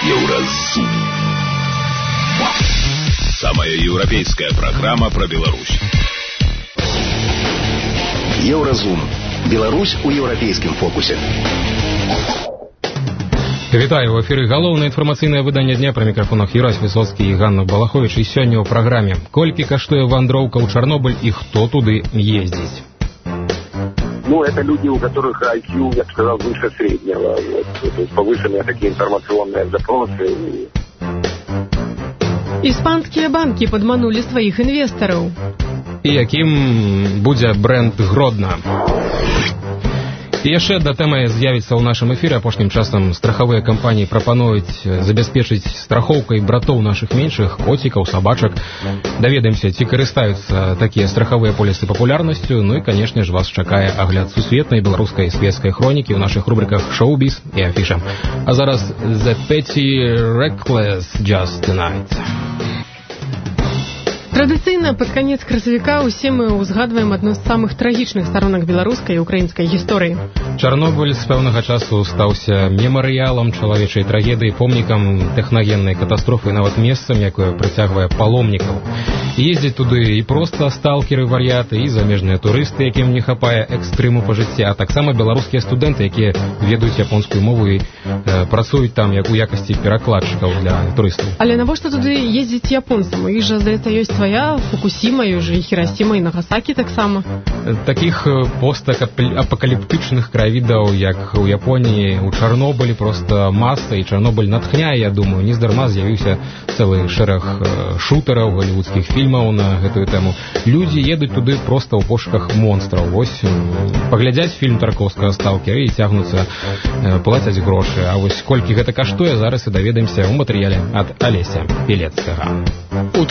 Еўразум. Самая европейская программа про Беларусь. Еўразум. Беларусь у еўрапейскім фокусе. Вітаю, в эфіры галоўнае інфармацыйнае выданне дня, пры мікрафонах Юрась Высоцкі і Ганна Балахович. І сёння ў праграме: колькі каштуе вандроўка ў Чарнобыль і хто туды ездзіць? Ну, это люди, у которых IQ, я бы сказал, выше среднего. Вот. То есть повышенные такие информационные запросы. Іспанскія банкі падманулі сваіх інвестараў. І якім будзе бренд Гродна? І яшчэ да тэмы з'явіцца ў нашым эфіры. Апошнім часам страхавыя кампаніі прапануюць забяспечыць страхоўкай братоў нашых меншых, коцікаў, сабачак. Даведаемся, ці карыстаюцца такія страхавыя полісы папулярнасцю. Ну і, канешне ж, вас чакае агляд сусветнай беларускай свецкай хронікі ў нашых рубриках «Шоу-біз» і «Афіша». А зараз «The Petty Reckless Just Tonight». Традыцыйна пад канец красавіка ўсе мы ўзгадваем адну з самых трагічных старонак беларускай і украінскай гісторыі. Чарнобыль з пэўнага часу стаўся мемарыялам чалавечай трагедыі, помнікам тэхнагеннай катастрофы, нават месцам, якое прыцягвае паломнікаў. Ездзяць туды і проста сталкеры-вар'яты, і замежныя турысты, якім не хапае экстрыму па жыцці, а таксама беларускія студэнты, якія ведаюць японскую мову і працуюць там як у якасці перакладчыкаў для турыстаў. Але навошта туды ездзіць японцам? У іх жа, здаецца, ёсць свая Фукусіма, і Хірасіма, і Нагасакі таксама. Такіх постапакаліптычных краявідаў, як у Японіі, у Чарнобылі проста маса, і Чарнобыль натхняе, я думаю. Нездарма з'явіўся цэлы шэраг шутараў, галівудскіх фільмаў на гэтую тэму. Людзі едуць туды проста ў пошуках монстраў. Вось паглядзяць фільм Тарковскага «Сталкер» і цягнуцца, плацяць грошы. А вось колькі гэта каштуе, зараз і даведаемся ў матэрыяле ад Алеся Пелецкага. У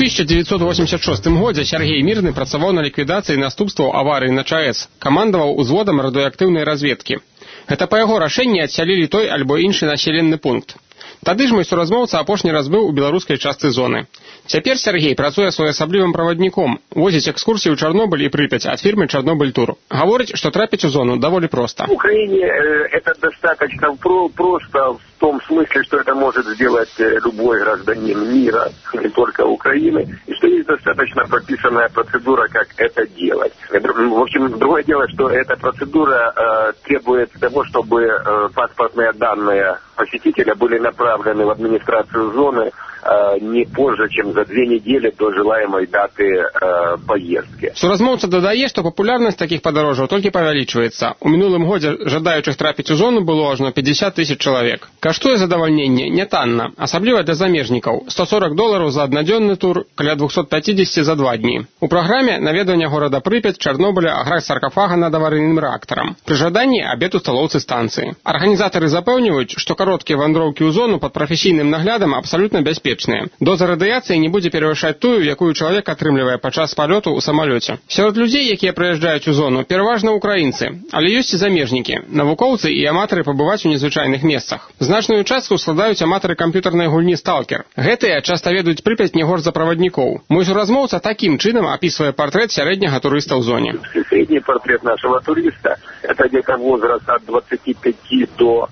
1986 годзе Сергей Мірны працаваў на ліквідацыі наступстваў аварыі на ЧАЭС, камандаваў узводам радыеактыўнай разведкі. Гэта па яго рашэнні адсялілі той альбо іншы населенны пункт. Тады ж мой суразмоўца апошні раз быў у беларускай частцы зоны. Цяпер Сергей працуе своеасаблівым правадніком, возіць экскурсіі ў Чарнобыль і Прыпяць ад фірмы «Чарнобыль Тур». Гаворыць, што трапіць у зону даволі проста. В Украине это достаточно просто в том смысле, что это может сделать любой гражданин мира, не только Украины, и что есть достаточно прописанная процедура, как это делать. В общем, другое дело, что эта процедура требует того, чтобы паспортные данные посетителя были направлены в администрацию зоны не позже, чем за 2 недели до желаемой даты поездки. Суразмоўца дадае, што папулярнасць такіх падарожжаў толькі павялічваецца. У мінулым годзе жадаючых трапіць у зону было ажно 50 тысяч чалавек. Каштуе задавальненне нятанна, асабліва для замежнікаў. $140 за аднадзённы тур, каля 250 за 2 дні. У праграме наведванне горада Прыпяць, Чарнобыля, аграць саркафага над аварыйным рэактарам. Пры жаданні абед у сталоўцы станцыі. Арганізатары запэўніваюць, што кароткія вандроўкі ў зону пад прафесійным наглядам абсалютна бяспечныя. Доза радыяцыі не будзе перавышаць тую, якую чалавек атрымлівае падчас палёту ў самалёце. Сярод людзей, якія прыязджаюць у зону, пераважна ўкраінцы, але ёсць і замежнікі, навукоўцы і аматары пабываць у незвычайных месцах. Значную частку складаюць аматары камп'ютарнай гульні «Сталкер». Гэтыя часта ведаюць Прыпяць не горш за праваднікоў. Мой суразмоўца такім чынам опісвае партрэт сярэдняга турыста ў зоне. Средний портрет нашего туриста – это где-то возраст от 25 до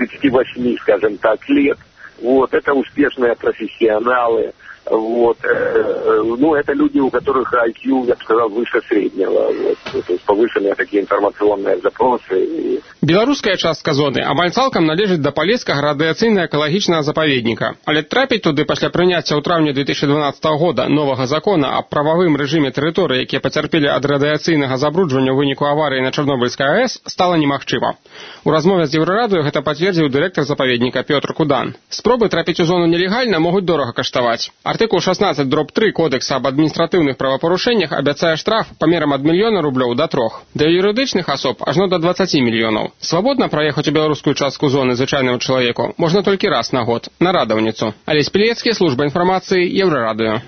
38, скажем так, лет. Вот, это успешные профессионалы. Вот, ну, это люди, у которых IQ, я бы сказал, выше среднего. Вот, то есть повышенные такие информационные запросы. Беларуская частка зоны амаль цалкам належыць да палескага радыяцыйна-экалагічнага запаведніка. Але трапіць туды пасля прыняцця ў траўні 2012 года новага закона аб прававым рэжыме тэрыторыі, якія пацярпелі ад радыяцыйнага забруджвання ў выніку аварыі на Чарнобыльскай АЭС, стала немагчыма. У размове з Еўрарадыё гэта пацвердзіў дырэктар запаведніка Пётр Кудан. Спробы трапіць у зону нелегальна могуць дорага каштаваць. Артыкул 16/3 Кодекса об адміністратыўных правапарушэннях абяцае штраф памерам ад мільёна рублёў да 3. Для юрыдычных асоб ажно да 20 мільёнаў. Свабодна праехаць у беларускую частку зоны звычайнаму чалавеку можна толькі раз на год, на радаўніцу. Алесь Пелецкі, служба інфармацыі, Еўрарадыё.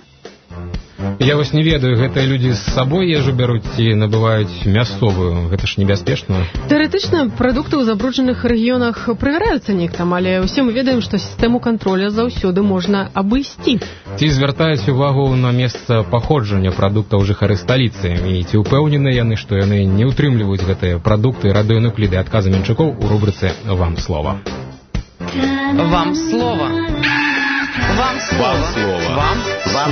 Я вось не ведаю, гэтыя людзі з сабой ежу бяруць ці набываюць мясцовую. Гэта ж небяспечна. Тэарэтычна прадукты ў забруджаных рэгіёнах прыгараюцца нектам, але ўсе мы ведаем, што сістэму кантроля заўсёды можна абысці. Ці звяртаюць увагу на месца паходжання прадуктаў жыхары сталіцы? І ці ўпэўнены яны, што яны не ўтрымліваюць гэтыя прадукты радыёнукліды? Адказы Менчукоў у рубрыцы «Вам слова». Вам слово. Вам слово. Вам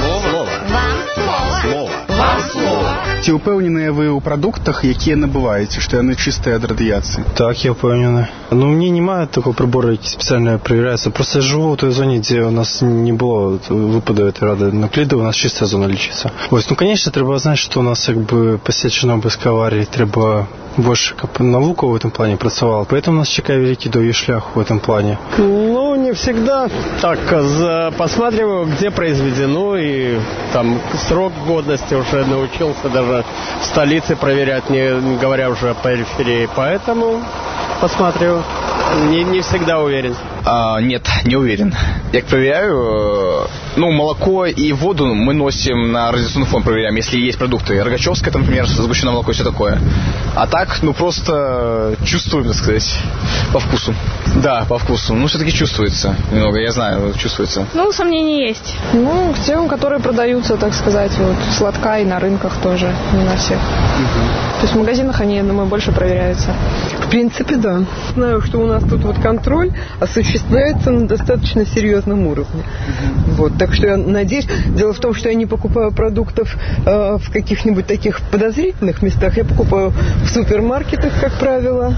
слово. Вам слово. Ці упевнені ви у продуктах, які набуваєте, що вони чисті від радіації? Так, я впевнений. Ну, у меня немає такого прибору, який спеціально перевіряється. Просто я живу в той зоні, де у нас не було випаду этой радионуклида, у нас чиста зона лічиться. Ось, ну, конечно, треба знати, що у нас, якби, після Чорнобильської аварії треба больше наука в этом плане працевала. Поэтому нас чекає великий довгий шлях в этом плане. Ну, не всегда. Так, посматриваю, где произведено, и там срок годности уже научился даже в столице проверять, не говоря уже о периферии. Поэтому посматриваю. Не всегда уверен. Нет, не уверен. Я проверяю, молоко и воду мы носим на радиационный фон, проверяем, если есть продукты. Рогачевское, там, например, сгущенное молоко и все такое. А так, просто чувствуем, так сказать, по вкусу. Да, по вкусу. Все-таки чувствуется немного, я знаю, чувствуется. Сомнения есть. К тем, которые продаются, так сказать, сладка и на рынках тоже, не на всех. То есть в магазинах они, я думаю, больше проверяются. В принципе, да. Знаю, что у нас тут контроль осуществляется на достаточно серьезном уровне. Так что я надеюсь. Дело в том, что я не покупаю продуктов в каких-нибудь таких подозрительных местах. Я покупаю в супермаркетах, как правило.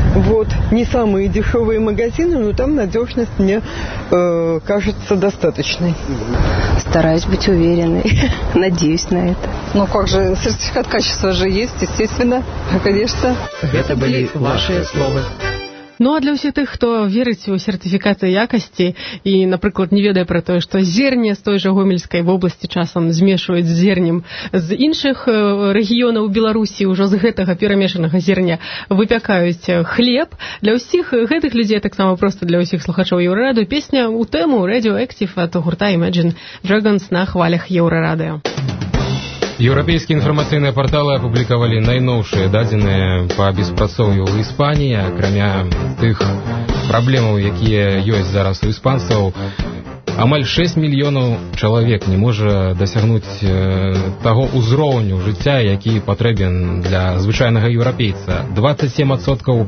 Не самые дешевые магазины, но там надежность мне кажется достаточной. Стараюсь быть уверенной. Надеюсь на это. Как же, сертификат качества же есть, естественно, конечно. Это были ваши слова. А для ўсіх тых, хто верыць у сертыфікаты якасці і, напрыклад, не ведае пра тое, што зерне з той жа Гомельскай вобласці часам змешваюць з зернем з іншых рэгіёнаў Беларусі, ўжо з гэтага перамешанага зерня выпякаюць хлеб. Для ўсіх гэтых людзей, таксама проста для ўсіх слухачоў Еўрарадыё, песня ў тэму Radioactive ад гурта Imagine Dragons на хвалях Еўрарадыё. Еўрапейскія інфармацыйныя парталы апублікавалі найноўшыя дадзеныя па беспрацоўю ў Іспаніі. Акрамя тых праблемаў, якія ёсць зараз у іспанцаў, амаль 6 мільёнаў чалавек не можа дасягнуць таго ўзроўню жыцця, які патрэбен для звычайнага еўрапейца. 27%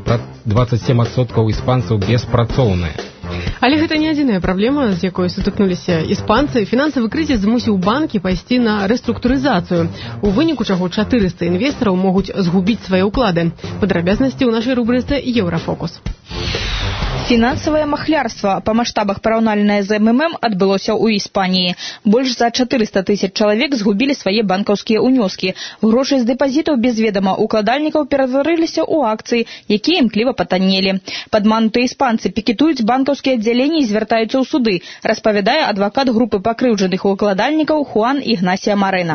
іспанцаў беспрацоўныя. Але гэта не адзіная праблема, з якой сутыкнуліся іспанцы. Фінансавы крызіс змусіў банкі пайсці на рэструктурызацыю, у выніку чаго 400 інвестараў могуць згубіць свае ўклады. Падрабязнасці ў нашай рубрыцы «Еўрафокус». Фінансавае махлярства па маштабах параўнальнае з МММ адбылося ў Іспаніі. Больш за 400 тысяч чалавек згубілі свае банкаўскія ўнёскі. Грошы з дэпазітаў без ведама укладальнікаў ператварыліся ў акцыі, якія імкліва патаннелі. Падманутыя іспанцы пікетуюць банкаўскія аддзяленні і звяртаюцца ў суды, распавядае адвакат групы пакрыўджаных укладальнікаў Хуан Ігнасія Марена.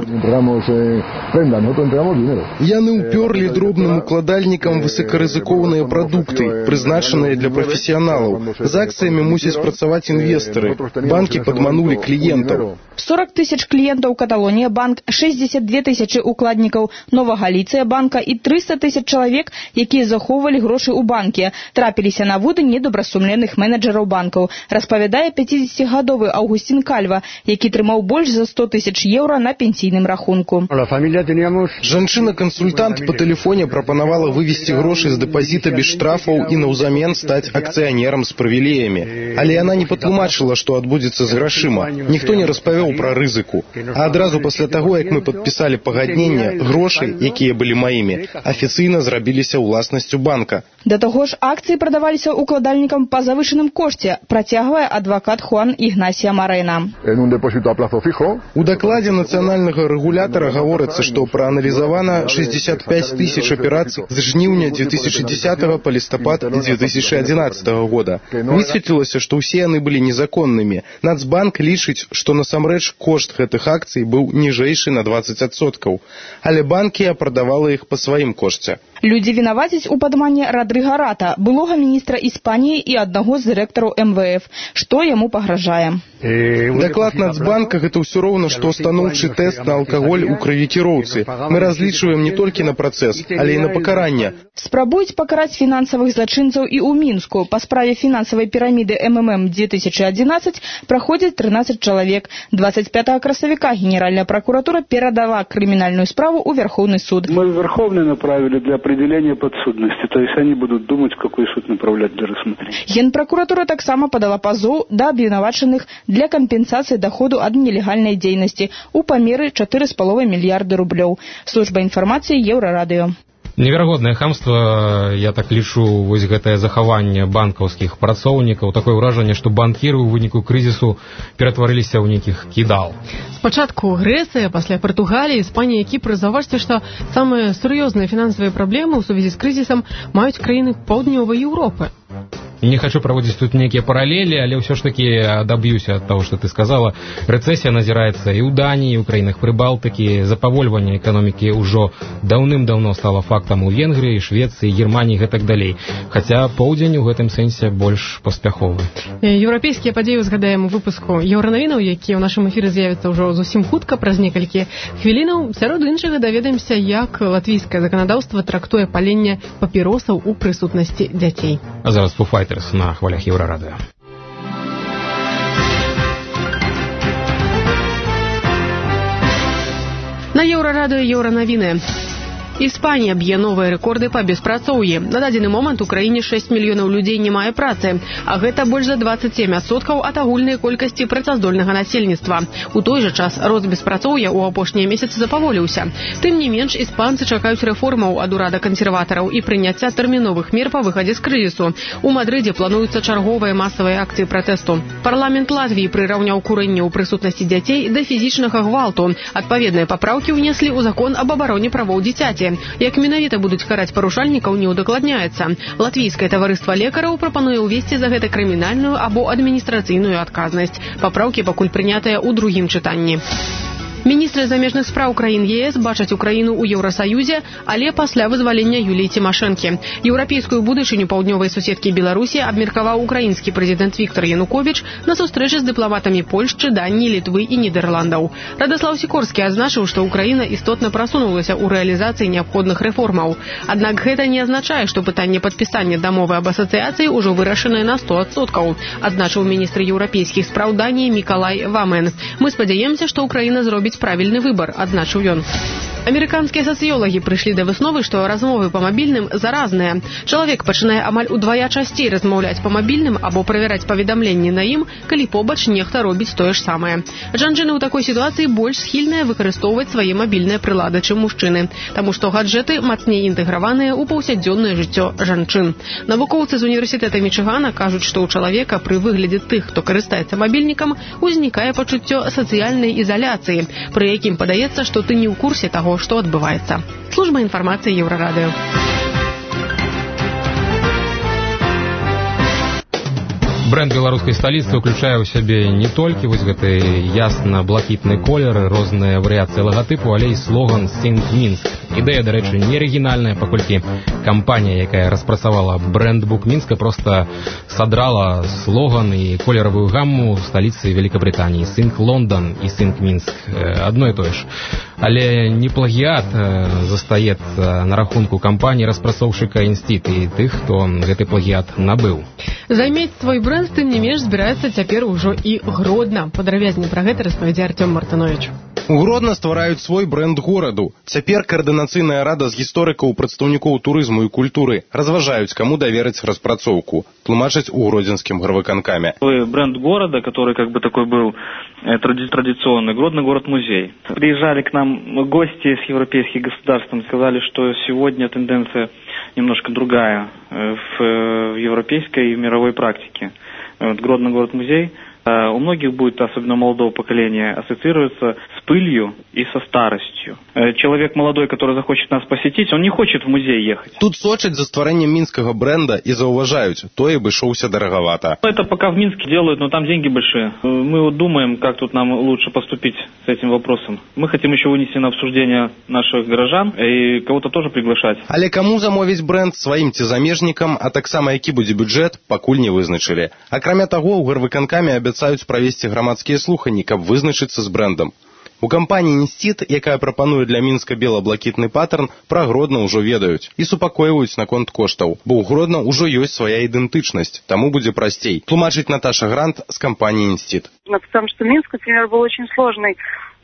Яны ўпёрлі дробным укладальнікам высокарызыкоўныя прадукты, прызначаныя для прафесіяналаў. З акцыямі мусяць працаваць інвестары. Банкі падманулі кліентаў. 40 тысяч кліентаў Каталонія банк, 62 тысячы укладнікаў Нова-Галіцыя банка і 300 тысяч чалавек, якія захоўвалі грошы ў банке, трапіліся на вуды недобрасумленных менеджераў банкаў, распавядае 50-гадовы Аўгусцін Кальва, які трымаў больш за 100 тысяч еўра на пенсійным рахунку. Жанчына-кансультант па тэлефоне прапанавала вывесці грошы з дэпазіта без штрафаў і наўзамен стаць акцыянерам з прывілеямі. Але яна не патлумачыла, што адбудзецца з грашыма. Ніхто не распавёў пра рызыку. А адразу пасля таго, як мы падпісалі пагадненне, грошы, якія былі маімі, афіцыйна зрабіліся ўласнасцю банка. Да таго ж, акцыі прадаваліся укладальнікам па завышаным кошце, працягвае адвакат Хуан Ігнасія Марена. У дакладзе нацыянальнага рэгулятара гаворыцца, што прааналізавана 65 тысяч аперацый з жніўня 2010 па лістапад 2011 года. Высветлілася, што ўсе яны былі незаконнымі. Нацбанк лічыць, што насамрэч кошт гэтых акцый быў ніжэйшы на 20%, але банкі прадавала іх па сваім кошце. Людзі вінавацяць у падмане Радрыга Рата, былога міністра Іспаніі і аднаго з дырэктараў МВФ. Што яму пагражае? Даклад Нацбанка – гэта ўсё роўна, што станоўчы тэст на алкаголь у крыві-кіроўцы. Мы разлічваем не толькі на працэс, але і на пакаранне. Спрабуюць пакараць фінансавых злачынцаў і ў Мінску. Па справе фінансавай піраміды МММ 2011 праходзіць 13 чалавек. 25 красавіка Генеральная прокуратура перадала крымінальную справу ў Верховны суд. Мы в Верховный направили для определение подсудности. То есть они будут думать, в какой суд направлять для рассмотрения. Генпрокуратура таксама подала пазоў да абвінавачаных для кампенсацыі доходу ад нелегальнай дзейнасці у памеры 4,5 мільярда рублёў. Служба інфармацыі Еўрарадыё. Неверагоднае хамства, я так лічу, вось гэтае захаванне банкаўскіх працоўнікаў, такое ўражанне, што банкіры ў выніку крызісу ператварыліся ў нейкіх кідал. Спачатку Грэцыя, пасля Партугаліі, Іспанія, Кіпр. Заўважце, што самыя сур'ёзныя фінансавыя праблемы ў сувязі з крызісам маюць краіны паўднёвай Еўропы. Не хочу проводить тут некие параллели, але все ж таки добьюся от того, что ты сказала. Рецессия назирается и у Дании, и у краинах Прибалтики. Запавольванне экономики уже давным-давно стало фактом у Венгрии, Швеции, Германии и так далее. Хотя поўдзень у гэтым сэнсе больш паспяховы. Еўрапейскія падзеі узгадаем у выпуску еўранавінаў, якія ў нашым эфіры з'явяцца ўжо зусім хутка, праз некалькі хвілінаў. Сярод іншага даведаемся, як латвійскае заканадаўства трактуе паленне папіросаў у прысутнасці дзяцей. А зараз Foo Fighters на хвалях Еўрарадыё. На Еўрарадыё еўранавіны. Іспанія б'е новыя рэкорды па беспрацоўі. На дадзены момант у краіне 6 мільёнаў людзей не мае працы, а гэта больш за 27% ад агульнай колькасці працаздольнага насельніцтва. У той жа час рост беспрацоўя ў апошнія месяцы запаволіўся. Тым не менш, іспанцы чакаюць рэформаў ад урада кансерватараў і прыняцця тэрміновых мер па выхадзе з крызісу. У Мадрыдзе плануюцца чарговыя масавыя акцыі пратэсту. Парламент Латвіі прыраўняў курэнне ў прысутнасці дзяцей да фізічнага гвалту. Адпаведныя папраўкі ўнеслі ў закон аб абароне правоў дзіцяці. Як менавіта будуць караць парушальнікаў, не ўдакладняецца. Латвійскае таварыства лекараў прапануе ўвесці за гэта крымінальную або адміністрацыйную адказнасць. Папраўкі пакуль прынятыя ў другім чытанні. Міністры замежных спраў краін ЕС бачаць Украіну ў Еўрасаюзе, але пасля вызвалення Юліі Цімашэнкі. Еўрапейскую будучыню паўднёвай суседкі Беларусі абмеркаваў украінскі прэзідэнт Віктор Януковіч на сустрэчы з дыпламатамі Польшчы, Даніі, Літвы і Нідерландаў. Радаслаў Сікорскі адзначыў, што Украіна істотна прасунулася ў рэалізацыі неабходных рэформаў. Аднак гэта не азначае, што пытанне падпісання дамовы аб асацыяцыі ўжо вырашанае на 100%, адзначыў міністр еўрапейскіх спраў Даніі Мікалай Вамен. Мы спадзяемся, што Украіна зробіць правільны выбар, адзначыў ён. Амерыканскія сацыёлагі прыйшлі да высновы, што размовы па мабільным заразныя. Чалавек пачынае амаль удвая часцей размаўляць па мабільным або правяраць паведамленні на ім, калі побач нехта робіць тое ж самае. Жанчыны ў такой сітуацыі больш схільныя выкарыстоўваць свае мабільныя прылады, чым мужчыны, таму што гаджеты мацней інтэграваныя ў паўсядзённае жыццё жанчын. Навукоўцы з універсітэта Мічыгана кажуць, што ў чалавека пры выглядзе тых, хто карыстаецца мабільнікам, узнікае пачуццё сацыяльнай ізаляцыі, пры якім падаецца, што ты не ў курсе таго, што адбываецца. Служба інфармацыі Еўрарадыё. Бренд беларускай сталіцы ўключае ў сябе не толькі вось гэты ясна-блакітны колер, розныя варыяцыі лагатыпу, але і слоган «Think Minsk». Ідэя, дарэчы, не арыгінальная, паколькі кампанія, якая распрацавала брендбук Мінска, проста садрала слоган і колеравую гамму сталіцы Великабрытаніі. «Think London» і «Think Minsk» адно і тое ж. Але не плагіат застаецца на рахунку кампаніі распрацоўшчыка Інстыт і тых, хто гэты плагіат набыў. Займець свой бренд, тым не менш, збіраецца цяпер ужо і Гродна. Падрабязней пра гэта распавядзе Артём Мартынович. У Гродна ствараюць свой бренд гораду. Цяпер каардынацыйная рада з гісторыкаў, прадстаўнікоў турызму і культуры разважаюць, каму даверыць распрацоўку, тлумачаць у гродзенскім гарвыканкаме. Бренд города, который как бы такой был традиционный, Гродно город-музей. Приезжали к нам гости с европейских государств, сказали, что сегодня тенденция немножко другая в европейской и в мировой практике. Гродно город-музей у многих будет, особенно молодого поколения, ассоциироваться с пылью и со старостью. Человек молодой, который захочет нас посетить, он не хочет в музей ехать. Тут сочаць за стварэннем мінскага бренда і заўважаюць, той абышоўся дарагавата. Это пока в Минске делают, но там деньги большие. Мы вот думаем, как тут нам лучше поступить с этим вопросом. Мы хотим еще вынести на обсуждение наших горожан и кого-то тоже приглашать. Але каму замовіць бренд, сваім ці замежнікам, а таксама які будзе бюджэт, пакуль не вызначылі. Акрамя таго, у гарвыканкаме абяцаюць правесці грамадскія слуханні, каб вызначыцца з брэндам. У кампаніі «Інстыт», якая прапануе для Мінска бела-блакітны патэрн, пра Гродна ўжо ведаюць і супакойваюць наконт коштаў, бо ў Гродна ўжо ёсць свая ідэнтычнасць, таму будзе прасцей. Тлумачыць Наташа Грант з кампаніі «Інстыт». Потому что Минск, например, был очень сложной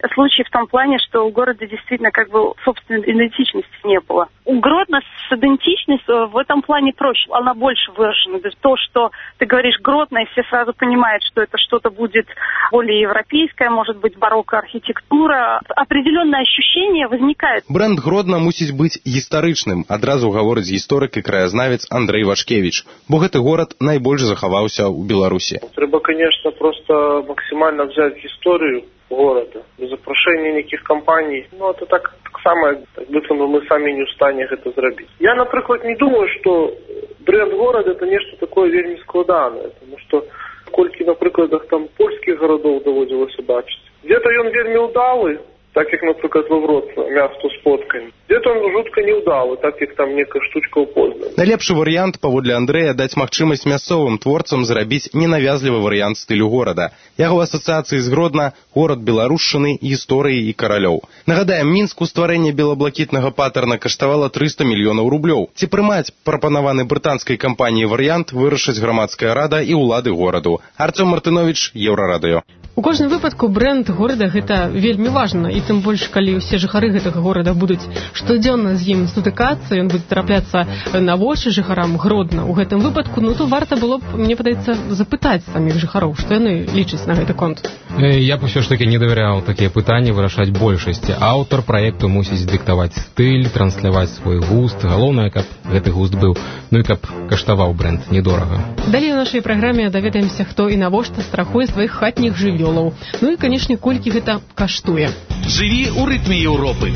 случай в том плане, что у города действительно как бы собственной идентичности не было. У Гродно с идентичностью в этом плане проще. Она больше выражена. То, что ты говоришь Гродно, и все сразу понимают, что это что-то будет более европейское, может быть, барокко архитектура. Определенное ощущение возникает. Бренд Гродно мусіць быць гістарычным, адразу гаворыць гісторык і краязнавец Андрей Вашкевич, бо гэты горад найбольш захаваўся ў Беларусі. Трэба, конечно, просто максимально взять историю города, без запрошения никаких компаний. Ну, это так само, как будто мы сами не в стані это зробить. Я, например, не думаю, что бренд города это нечто такое вельми складанное, потому что сколько на прикладах там польских городов доводилось бачить. Где-то он вельми удалый, так як, наприклад, во Вроцлаві, місто з фотками. Где-то он жутко неудалы, так як там некая штучка упознана. Найлепшы варыянт, паводле Андрэя, даць магчымасць мясцовым творцам зрабіць ненавязлівы варыянт стылю горада. Яго асацыяцыі з Гродна – горад беларушчыны, гісторыі і каралёў. Нагадаем, Мінску стварэнне белаблакітнага патэрна каштавала 300 мільёнаў рублёў. Ці прымаць прапанаваны брытанскай кампаніяй варыянт вырашыць грамадская рада і ўлады гораду. Артём Мартынович, Еўрарадыё. У кожным выпадку бренд горада гэта вельмі важна, і тым больш, калі ўсе жыхары гэтага горада будуць штодзённа з ім сутыкацца, ён будзе трапляцца на вочы жыхарам Гродна. У гэтым выпадку, то варта было б, мне падаецца, запытаць саміх жыхароў, што яны лічаць на гэты конт. Я б усё ж таки не давяряў такія пытанні вырашаць большасці. Аўтар праекту мусіць дыктаваць стыль, трансляваць свой густ. Галоўнае, каб гэты густ быў, і каб каштаваў бренд недорага. Далей у нашай праграме даведаемся, хто і навошта страхуе сваіх хатніх жывёлаў. І, канешне, колькі гэта каштуе. Жыві ў рытме Еўропы.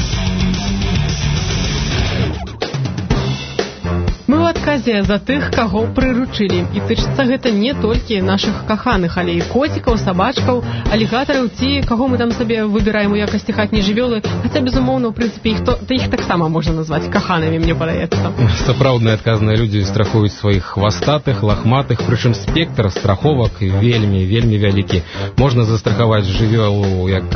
Мы ў адказе за тых, каго прыручылі. І тычыцца гэта не толькі нашых каханых, але і коцікаў, сабачкаў, алігатараў ці каго мы там сабе выбіраем у якасці хатняй жывёлы. Хаця, безумоўна, ў прынцыпе, іх таксама можна назваць каханымі, мне падаецца. Сапраўдныя адказныя людзі страхуюць сваіх хвастатых, лахматых, прычым спектр страховак вельмі вялікі. Можна застрахаваць жывёлу як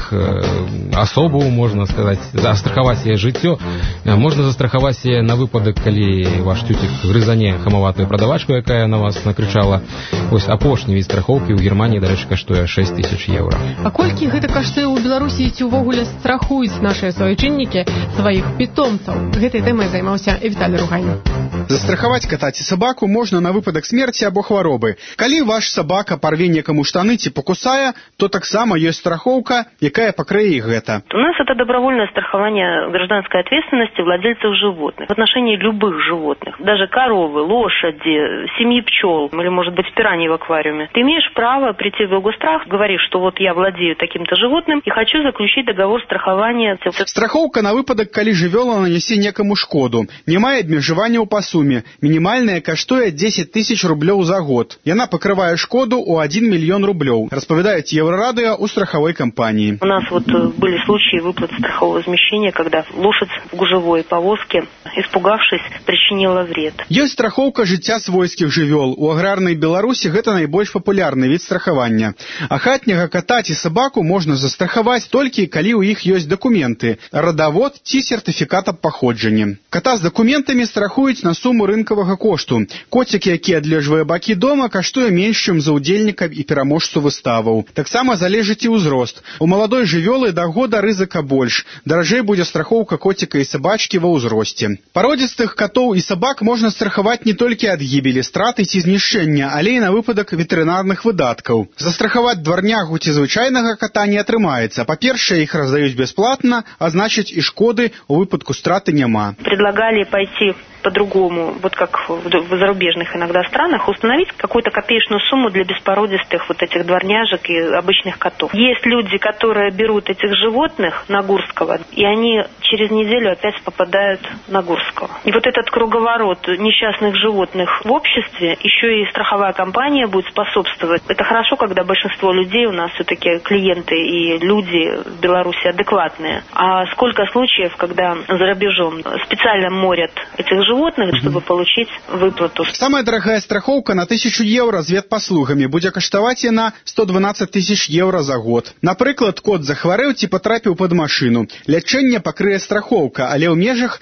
асобу, можна сказаць, застрахаваць яе жыццё. Можна застрахаваць яе на выпадак, калі ваш цюцік грызане хамаватую прадавачку, якая на вас накрычала. Вось апошні від страхоўкі ў Германіі, дарэчы, каштуе 6 000 еўра. А колькі гэта каштуе ў Беларусі, ці ўвогуле страхуюць нашыя суайчыннікі сваіх пітомцаў? Гэтай тэмай займаўся Віталій Ругайн. Застрахаваць кота ці сабаку можна на выпадак смерці або хваробы. Калі ваш сабака парве некаму штаны ці покусае, то таксама ёсць страхоўка, якая пакрые іх гэта. У нас это добровольное страхование гражданской ответственности владельцев животных в отношении любых животных. Даже коровы, лошади, семьи пчел или, может быть, пираньи в аквариуме. Ты имеешь право прийти в Гострах, говоришь, что вот я владею таким-то животным и хочу заключить договор страхования. Страхоўка на выпадак, калі жывёла нанясе некаму шкоду. Не мае абмежаванняў па суме. Мінімальная каштуе 10 000 рублёў за год. Яна пакрывае шкоду ў 1 мільён рублёў. Распавядаюць Еўрарадыё ў страховой компании. У нас вот были случаи выплат страхового возмещения, когда лошадь в гужевой повозке, испугавшись, причинила вред. Ёсць страхоўка жыцця свойскіх жывёл. У аграрнай Беларусі гэта найбольш папулярны від страхавання. А хатняга кота ці сабаку можна застрахаваць толькі калі ў іх ёсць дакументы, радавод ці сертыфікат аб паходжанні. Кота з дакументамі страхуюць на суму рынкавага кошту. Коцік, які адлежвае бакі дома, каштуе менш, чым за ўдзельніка і пераможцу выставаў. Таксама залежыць і ўзрост. У маладой жывёлы да года рызыка больш. Даражэй будзе страхоўка коціка і сабачкі ва ўзросце. Пародзістых котоў і сабак можна страхаваць не толькі ад гібелі, страты ці знішчэння, але і на выпадак ветэрынарных выдаткаў. Застрахаваць дварнягу ці звычайнага кота не атрымаецца. Па-першае, іх раздаюць бясплатна, а значыць і шкоды у выпадку страты няма. Предлагали пойти по-другому, вот как в зарубежных иногда странах, установить какую-то копеечную сумму для беспородистых вот этих дворняжек и обычных котов. Есть люди, которые берут этих животных на Гурского, и они через неделю опять попадают на Гурского. И вот этот круговорот несчастных животных в обществе, еще и страховая компания будет способствовать. Это хорошо, когда большинство людей у нас все-таки клиенты и люди в Беларуси адекватные. А сколько случаев, когда за рубежом специально морят этих животных, чтобы получить выплату. Самая дорогая страховка на 1000 евро з ветпаслугамі будзе каштаваць яна 112 000 евро за год. Напрыклад, кот захварэў ці патрапіў пад машыну. Лячэнне пакрые страхоўка, але ў межах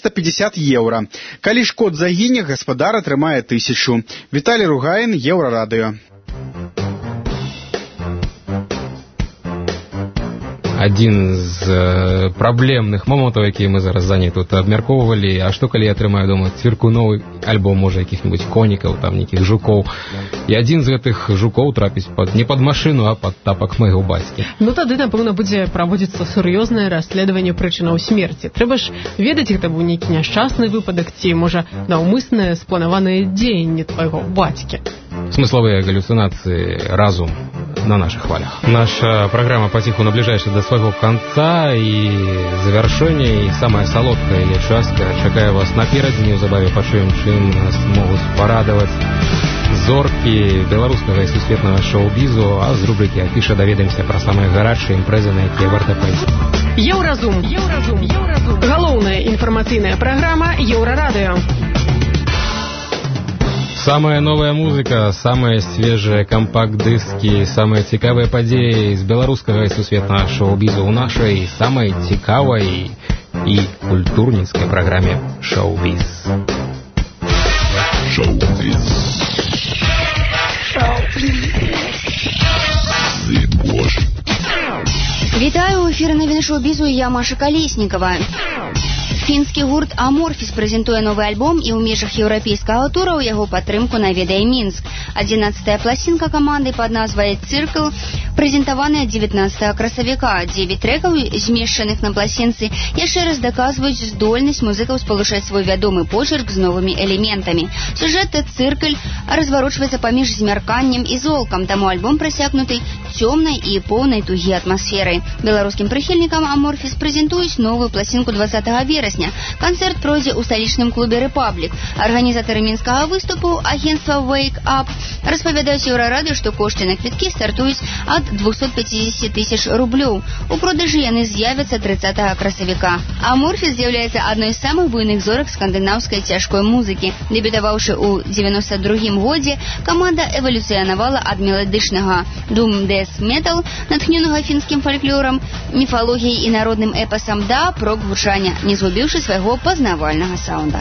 350 евро. Калі ж кот загіне, гаспадар атрымае 1000. Віталій Ругайн, Еўрарадыё. Адзін з праблемных момантаў, якія мы зараз за тут абмяркоўвалі. А што калі я атрымаю дома цвіркуноў альбо можа якіх-нибудь конікаў, там нейкіх жукоў, і адзін з гэтых жукоў трапіць не пад машыну, а пад тапак майго бацькі. Ну тады, напэўна, будзе праводзіцца сур'ёзнае расследаванне прычынаў смерці. Трэба ж ведаць, гэта быў нейкі няшчасны выпадак ці, можа, наўмыснае спланаванае дзеянне твайго бацькі. Смысловые галлюцинации, разум на наших хвалях. Наша программа потиху наближается до своего конца и завершения, и самая солодкая ее частка. Чакаю вас наперадзе, неўзабаве пачуем, чым нас могут порадовать зоркі беларускага и сусветнага шоу-бізу, а з рубрики «Афіша» даведаемся про самые гарачыя імпрэзы, на якія варта пойти. Еўразум. Галоўная інфармацыйная праграма Еўрарадыё. Самая новая музыка, самые свежие компакт-дыски, самые цікавыя падзеі з беларускага і сусветнага шоу-бізу ў нашай самай цікавай і культурніцкай праграме «Шоу-біз». Шоу-біз. Вітаю, у эфіры навіны шоу-бізу, я Маша Калеснікова. Фінскі гурт «Аморфіс» прэзентуе новы альбом і ў межах еўрапейскага тура ў яго падтрымку наведае Мінск. 11-я пласцінка каманды пад назвай «Цыркл» прэзентаваная 19 красавіка. 9 трэкаў, змешчаных на пласцінцы, яшчэ раз даказваюць здольнасць музыкаў спалучаць свой вядомы почерк з новымі элементамі. Сюжэт «Цыркл» разварочваецца паміж змярканнем і золкам, таму альбом прасякнуты цёмнай і поўнай тугі атмасферай. Беларускім прыхільнікам «Аморфіс» прэзентуюць новую пласцінку 20 верасня. Канцэрт пройдзе ў сталічным клубе «Рэпаблік». Арганізатары мінскага выступу, агенцтва «Wake Up», распавядаюць Еўрарадыё, што кошты на квіткі стартуюць ад 250 тысяч рублёў. У продажы яны з'явяцца 30 красавіка. «Аморфіс» з'яўляецца адной з самых буйных зорак скандынаўскай цяжкой музыкі. Дэбютаваўшы ў 92-м годзе, каманда эвалюцыянавала ад меладычнага дум-дэс-метал, натхнёнага фінскім фальклорам, міфалогіяй і народным эпасам, да прок-гучання, не згубіўшы свайго пазнавальнага саунда.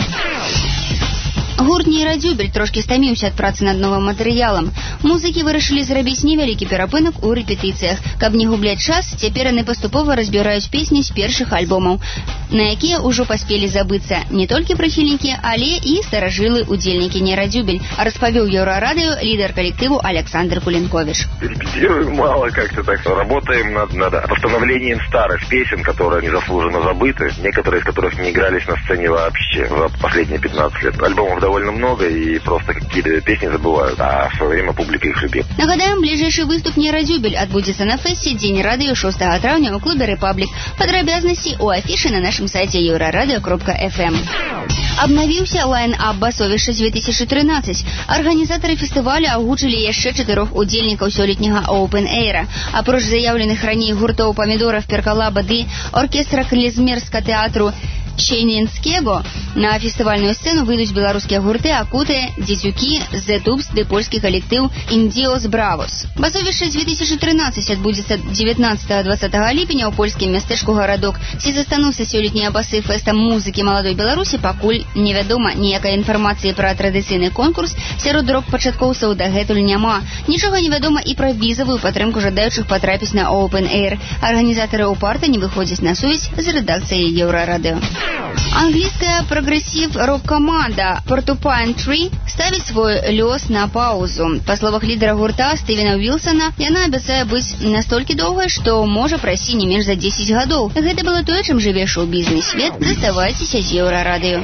Гурт «Нейрадзюбель» трошкі стаміўся ад працы над новым матэрыялам. Музыкі вырашылі зрабіць невялікі перапынак у рэпетыцыях. Каб не губляць час, цяпер яны паступова разбіраюць песні з першых альбомаў, на якія ўжо паспелі забыцца не толькі прыхільнікі, але і старажылы удзельнікі «Нейрадзюбель», распавёў Еўрарадыё лідар коллективу Александр Кулинкович. Репетируем мало, как-то так. Работаем над восстановлением старых песен, которые незаслуженно забыты, некоторые из которых не игрались на сцене вообще за последние 15 лет. Альбомов довольно много, и просто какие-то песни забывают, а в свое время публика их любит. Нагадаем, ближайший выступ «Нейрадзюбель» адбудзецца на фэсце «Дзень радыё» 6 траўня ў клубе «Рэпаблік». Падрабязнасці ў афішы на нашым сайце euraradыё.fm. Абнавіўся лайн-ап «Басовішча 2013». Арганізатары фестываля агучылі яшчэ 4 удзельнікаў сёлетняга Open Air. Апроч заяўленых раней гуртоў «Памідоров», «Перкалаба» ды оркестра клізмерска тэатру Чейнінскего, на фестывальную сцену выйдуць беларускія гурты «Акуты», «Дзецюкі», «The Tubes» ды польскі калектыў «Індіос Бравос». Басовішча 2013 адбудзецца 19-20 ліпеня ў польскім мястэчку Гарадок. Ці застануцца сёлетнія басы фэста музыкі маладой Беларусі, пакуль невядома. Ніякай інфармацыі пра традыцыйны конкурс сярод рок-пачаткоўцаў дагэтуль няма. Нічога не вядома і пра візавую падтрымку жадаючых патрапіць на Open Air. Арганізатары ўпарта не выходзяць на сувязь з рэдакцыяй Еўрарадыё. Англійская прагрэсів-рок-каманда Porcupine Tree ставіць свой лёс на паузу. Па словах лідара гурта Стывена Уилсона, яна абяцае быць настолькі доўгай, што можа прайсці не менш за 10 гадоў. Гэта было тое, чым жыве шоу-бізнес свет. Заставайцеся з Еўрарадыё.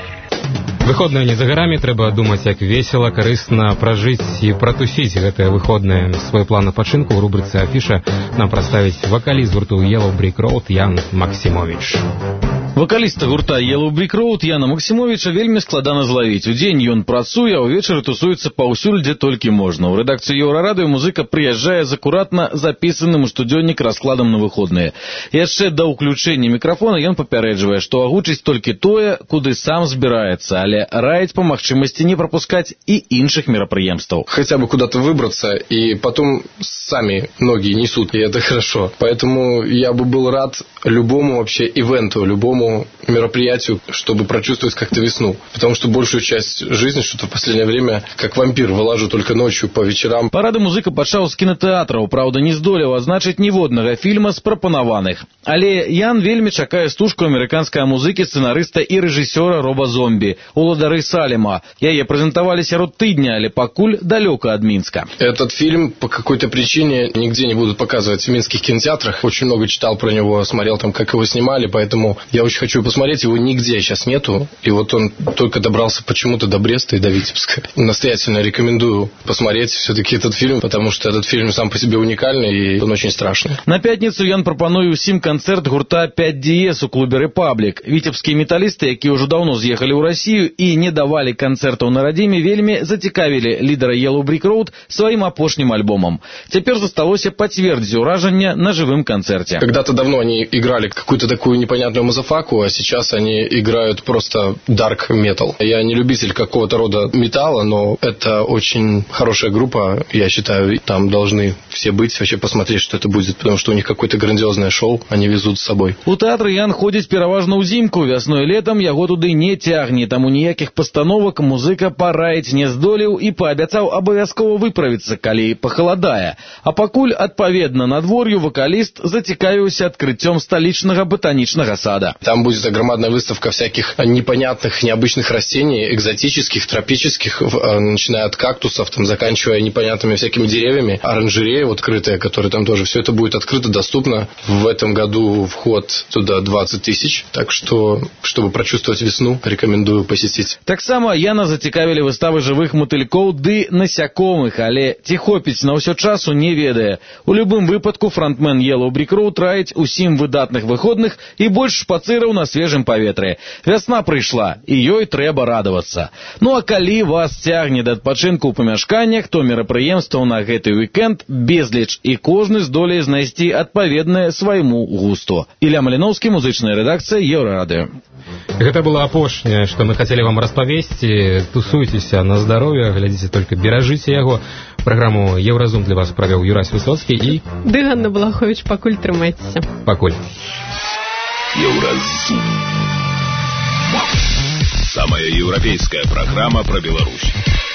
Выходные не за горами, трэба думаць, як весела, карысна пражыць і пратусіць гэтыя выходныя. Свой план адпачынку ў рубрыцы «Афіша» нам прадставіць вакаліст гурту Yellow Brick Road Ян Максімович. Вакаліста гурта Yellow Brick Road Яна Максімовича вельмі складана злавіць. Удзень ён працуе, а ўвечары тусуецца паўсюль, дзе толькі можна. У рэдакцыю Еўрарадыё музыка прыязджае з акуратна запісаным у штодзённік раскладам на выходныя. Яшчэ да ўключэння мікрафона ён папярэджвае, што агучыць толькі тое, куды сам збіраецца, але раіць по магчымасці не пропускать и іншых мероприемств. Хотя бы куда-то выбраться, и потом сами ноги несут, и это хорошо. Поэтому я бы был рад любому вообще ивенту, любому любому мероприятию, чтобы прочувствовать как-то весну. Потому что большую часть жизни, что-то в последнее время, как вампир, вылажу только ночью по вечерам. Парады музыка пачаў з кінатэатраў, праўда, не здолеў адзначыць ніводнага фільма з прапанаваных. Але Ян вельмі чакае стужку амерыканскай музыкі сцэнарыста і рэжысёра Роба Зомбі, «Уладары Салема». Яе прэзентавалі сярод тыдня, але пакуль далёка ад Мінска. Этот фильм по какой-то причине нигде не будут показывать в минских кинотеатрах. Очень много читал про него, смотрел там, как его снимали, поэтому я очень хочу посмотреть. Его нигде сейчас нету. И вот он только добрался почему-то до Бреста и до Витебска. Настоятельно рекомендую посмотреть все-таки этот фильм, потому что этот фильм сам по себе уникальный и он очень страшный. На пятницу Ян прапануе ўсім канцэрт гурта 5DS у клубе «Рэпаблік». Вітебскія металісты, якія ўжо даўно з'ехалі ў Расію і не давалі канцэртаў на радзіме, вельмі зацікавілі лідара Yellow Brick Road сваім апошнім альбомам. Цяпер засталося пацвердзіць ўражанне на жывым канцэрце. Когда-то давно они играли какую-то такую непонятную мазафаку, а сейчас они играют просто dark metal. Я не любитель какого-то рода металла, но это очень хорошая группа. Я считаю, там должны все быть, вообще посмотреть, что это будет, потому что у них какое-то грандиозное шоу они везут с собой. У тэатры Ян ходзіць пераважна ўзімку, вясной і летам яго туды не цягне, таму ніякіх пастановак музыка параіць не здолеў і паабяцаў абавязкова выправіцца, калі пахаладае. А пакуль, адпаведна надвор'ю, вокаліст зацікавіўся адкрыццём сталічнага ботанічнага сада. Там будет громадная выставка всяких непонятных, необычных растений, экзотических, тропических, начиная от кактусов, там, заканчивая непонятными всякими деревьями, оранжереи вот крытые, которые там тоже, все это будет открыто, доступно. В этом году вход туда 20 тысяч, так что, чтобы прочувствовать весну, рекомендую посетить. Таксама Яна зацікавілі выставы жывых мотылькоў ды насякомых, але ці хопіць на ўсё часу не ведае. У любым выпадку фронтмен Yellow Brick Road раіць усім выдатных выходных і больш шпацыраў на свежым паветры. Вясна прыйшла, і ёй трэба радавацца. Ну а калі вас цягне да адпачынку ў памяшканнях, то мерапрыемстваў на гэты уікенд безліч, і кожны здолее знайсці адпаведнае свайму густу. Ілля Маліноўскі, музычная рэдакцыя Еўрарадыё. Гэта было апошняе, што мы хацелі вам распавесці. Тусуйцеся на здароўе, глядзіце толькі, беражыце яго. Праграму «Еўразум» для вас правёў Юрась Высоцкі і... Ды Ганна Балахович, пакуль трымайцеся. Пакуль. Еўразум. Самая еўрапейская праграма пра Беларусь.